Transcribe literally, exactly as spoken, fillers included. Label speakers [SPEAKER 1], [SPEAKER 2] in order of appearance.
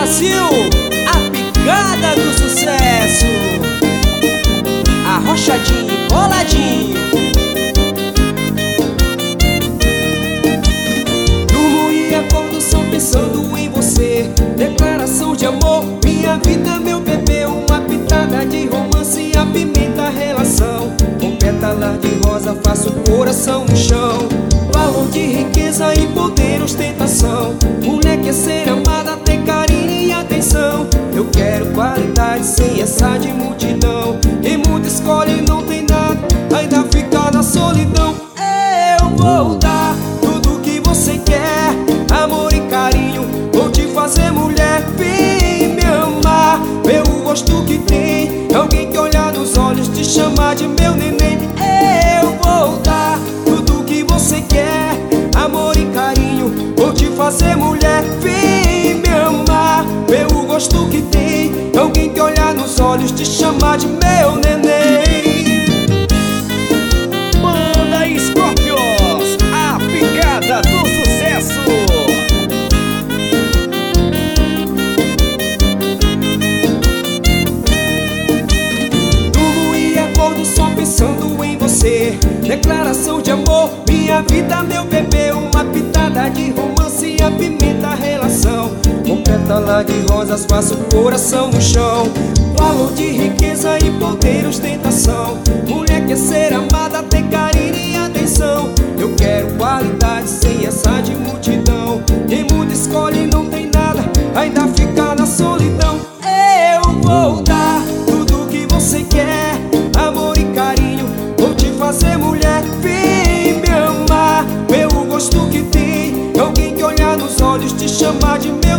[SPEAKER 1] Brasil, a picada do sucesso. Arrochadinho, coladinho. Durmo e acordo só pensando em você. Declaração de amor, minha vida, meu bebê. Uma pitada de romance, apimenta a relação. Com pétalas de rosa faço o coração no chão. Valor de riqueza e poder, ostentação. Mulher quer ser amada, ter carinho e atenção. Eu quero qualidade sem essa de multidão. Quem muda escolhe não tem nada, ainda fica na solidão. Eu vou dar tudo que você quer, amor e carinho. Vou te fazer mulher, vem me amar. Ver o gosto que tem, alguém que olhar nos olhos te chamar de meu neném. Eu vou dar tudo que você quer, amor e carinho. Vou te fazer mulher, vem me amar. Ver o gosto que tem, alguém que olhar nos olhos te chamar de meu neném.
[SPEAKER 2] Banda Scorpions, a picada do sucesso.
[SPEAKER 1] Durmo e acordo só pensando em você. Declaração de amor, minha vida, meu bebê. Uma pitada de romance, apimenta a relação. Com pétalas de rosas faço o coração no chão. Valor de riqueza e poder, ostentação. Mulher quer ser amada, ter carinho e atenção. Eu quero qualidade sem essa de multidão. Quem muda escolhe não tem nada, ainda fica na solidão. Eu vou dar tudo que você quer, amor e carinho. Vou te fazer mulher, vem me amar. Ver o gosto que tem, alguém que olhar nos olhos te chamar de meu